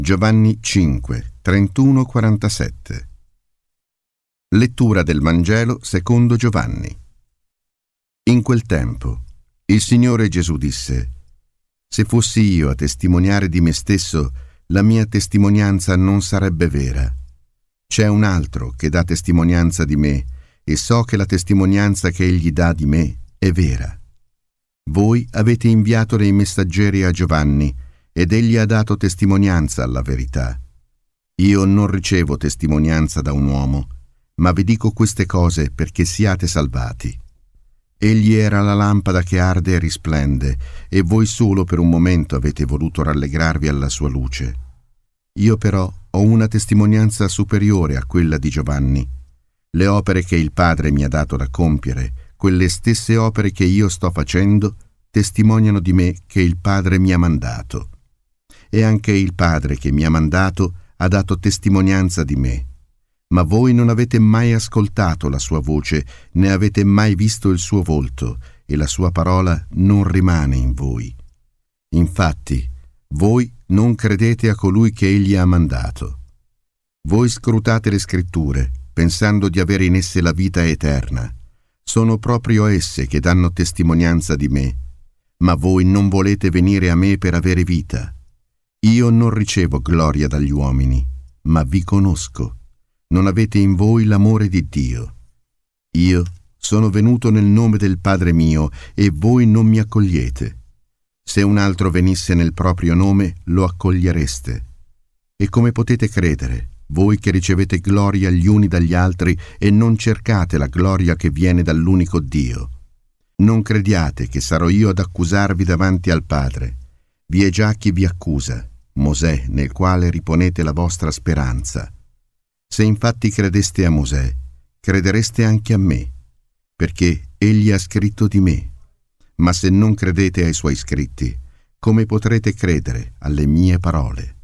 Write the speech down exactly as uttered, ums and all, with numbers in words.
Giovanni cinque, trentuno quarantasette. Lettura del Vangelo secondo Giovanni. In quel tempo, il Signore Gesù disse: «Se fossi io a testimoniare di me stesso, la mia testimonianza non sarebbe vera. C'è un altro che dà testimonianza di me, e so che la testimonianza che egli dà di me è vera. Voi avete inviato dei messaggeri a Giovanni, ed egli ha dato testimonianza alla verità. Io non ricevo testimonianza da un uomo, ma vi dico queste cose perché siate salvati. Egli era la lampada che arde e risplende, e voi solo per un momento avete voluto rallegrarvi alla sua luce. Io però ho una testimonianza superiore a quella di Giovanni. Le opere che il Padre mi ha dato da compiere, quelle stesse opere che io sto facendo, testimoniano di me che il Padre mi ha mandato. E anche il Padre che mi ha mandato ha dato testimonianza di me. Ma voi non avete mai ascoltato la sua voce, né avete mai visto il suo volto, e la sua parola non rimane in voi. Infatti, voi non credete a colui che egli ha mandato. Voi scrutate le scritture, pensando di avere in esse la vita eterna. Sono proprio esse che danno testimonianza di me, ma voi non volete venire a me per avere vita. Io non ricevo gloria dagli uomini, ma vi conosco. Non avete in voi l'amore di Dio. Io sono venuto nel nome del Padre mio, e voi non mi accogliete. Se un altro venisse nel proprio nome, lo accogliereste. E come potete credere, voi che ricevete gloria gli uni dagli altri e non cercate la gloria che viene dall'unico Dio? Non crediate che sarò io ad accusarvi davanti al Padre. Vi è già chi vi accusa, Mosè, nel quale riponete la vostra speranza. Se infatti credeste a Mosè, credereste anche a me, perché egli ha scritto di me. Ma se non credete ai suoi scritti, come potrete credere alle mie parole?